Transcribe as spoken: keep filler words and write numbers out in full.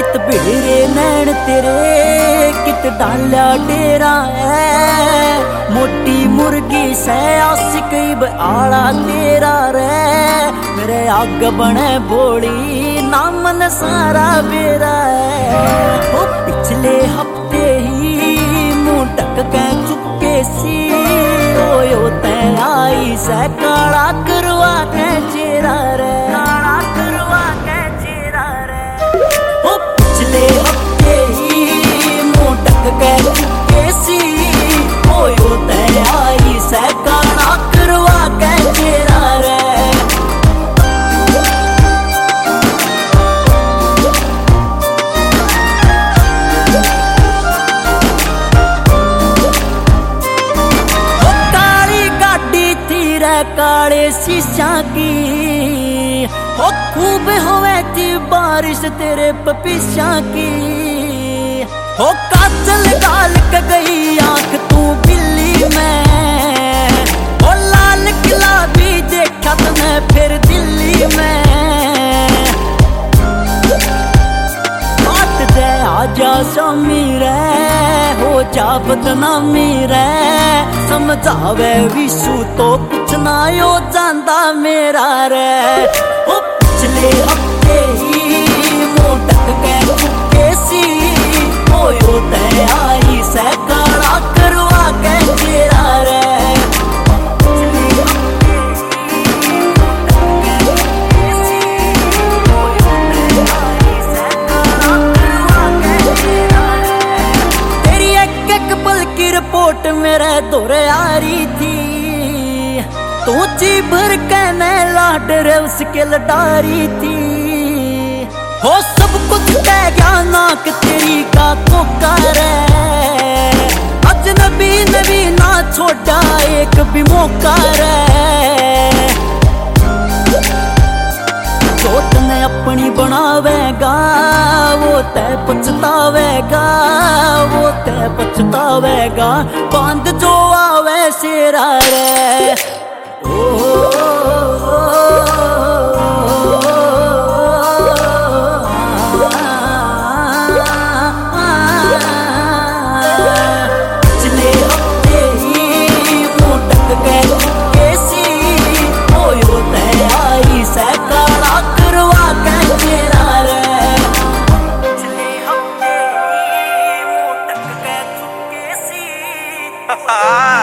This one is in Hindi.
तबेरे नैन तेरे कित डाल्या डेरा है, मोटी मुर्गी से आशिक आला तेरा रे। मेरे आग बने बोली नामन सारा बेरा है। वो पिछले हफ्ते ही मुंह ढक के चुपके सी ओयो ते आई से काला करवा के चेहरा रे, काला करवा के चेहरा रे। वो पिछले हफ्ते ही मुंह ढक के चुपके सी ओयो ते आई से काला करवा के चेहरा रे। काले शीशा की हो खूब होवे थी बारिश तेरे पपीशा की। हो काजल गाल के गई आंख तू बिल्ली में, हो लाल किला भी देखा तने फिर दिल्ली में। बात दे आजा शामी रे हो जा बदनामी रे, समझावे विशु तो कुछ ना यो जानदा मेरा रे। ओ पिछले हफ्ते ही मुंह ढक के चुपके सी ओयो ते आई से काला करवा के चेहरा रे। रिपोर्ट मेरे दौरे आ रही थी, तू जी भर के मैं लाड रे उसके लडारी थी। हो सब कुछ कह गया नाक तेरी का कोकार है, अजनबी नबी ना छोड़ा एक भी मौका रे। सोच ने अपनी बनावेगा वो तय पछतावेगा, वो तय पछतावेगा बांध जो आवे शेरा रे। ओ, ओ, ओ, पिछले हफ्ते ही मुंह ढक के चुपके सी ओयो तय आई से काला करवा के चेहरा रे। पिछले हफ्ते ही मुंह ढक के चुपके सी